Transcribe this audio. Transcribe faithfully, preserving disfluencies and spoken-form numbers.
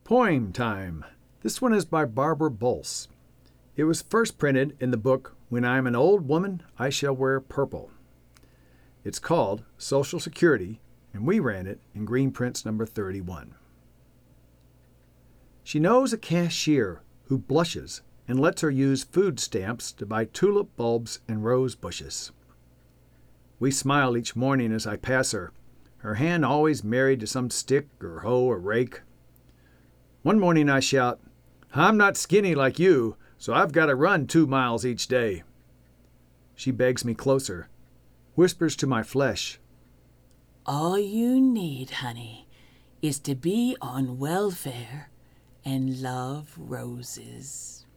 Poem time. This one is by Barbara Bolse. It was first printed in the book When I'm an Old Woman, I Shall Wear Purple. It's called Social Security, and we ran it in Green Prints number thirty-one. She knows a cashier who blushes and lets her use food stamps to buy tulip bulbs and rose bushes. We smile each morning as I pass her, her hand always married to some stick or hoe or rake. One morning I shout, "I'm not skinny like you, so I've got to run two miles each day." She begs me closer, whispers to my flesh, "All you need, honey, is to be on welfare and love roses."